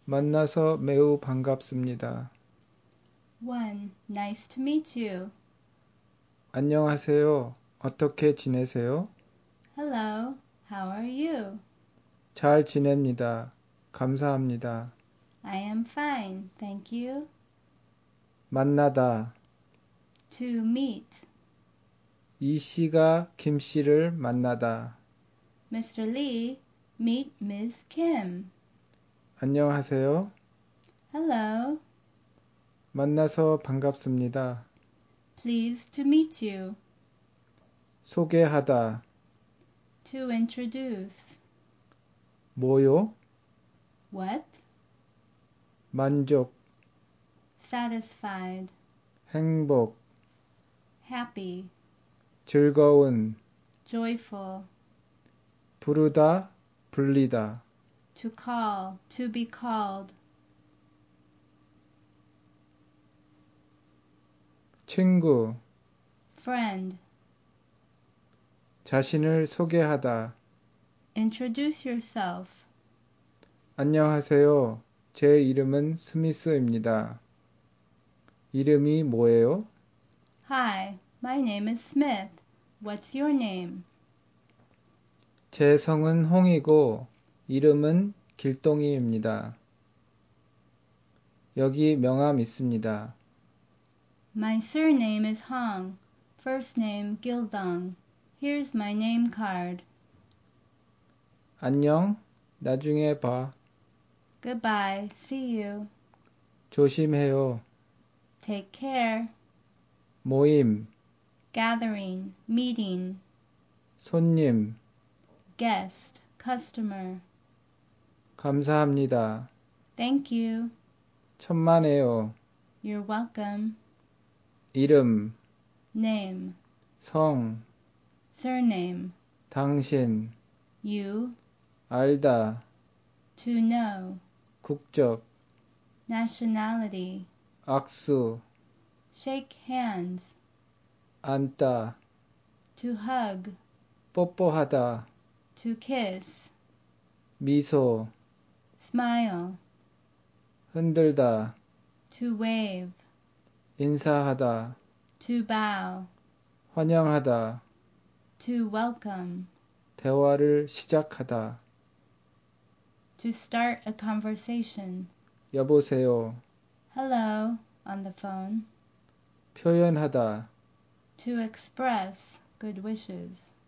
만나서 매우 반갑습니다. 1. Nice to meet you. 안녕하세요. 어떻게 지내세요? Hello, how are you? 잘 지냅니다. 감사합니다. I am fine, thank you. 만나다. To meet. 이 씨가 김 씨를 만나다. Mr. Lee, meet Ms. Kim. 안녕하세요. Hello, 만나서 반갑습니다. pleased to meet you. 소개하다. To introduce. 뭐요? What? 만족, Satisfied. 행복, Happy. 즐거운, Joyful. 부르다, 불리다. To call, to be called. 친구, Friend. 자신을 소개하다. Introduce yourself. 안녕하세요. 제 이름은 스미스입니다. 이름이 뭐예요? Hi, my name is Smith. What's your name? 제 성은 홍이고 이름은 길동이입니다. 여기 명함 있습니다. My surname is Hong. First name Gildong. Here's my name card. 안녕. 나중에 봐. Goodbye. See you. 조심해요. Take care. 모임, Gathering. Meeting. 손님, Guest. Customer. 감사합니다. Thank you. 천만에요. You're welcome. 이름, Name. 성, Surname. 당신, You. 알다, To know. 국적, Nationality. 악수, Shake hands. 안다, To hug. 뽀뽀하다, To kiss. 미소, Smile. 흔들다, To wave. 인사하다, To bow. 환영하다, To welcome. 대화를 시작하다. To start a conversation. 여보세요. Hello, on the phone. 표현하다, To express good wishes.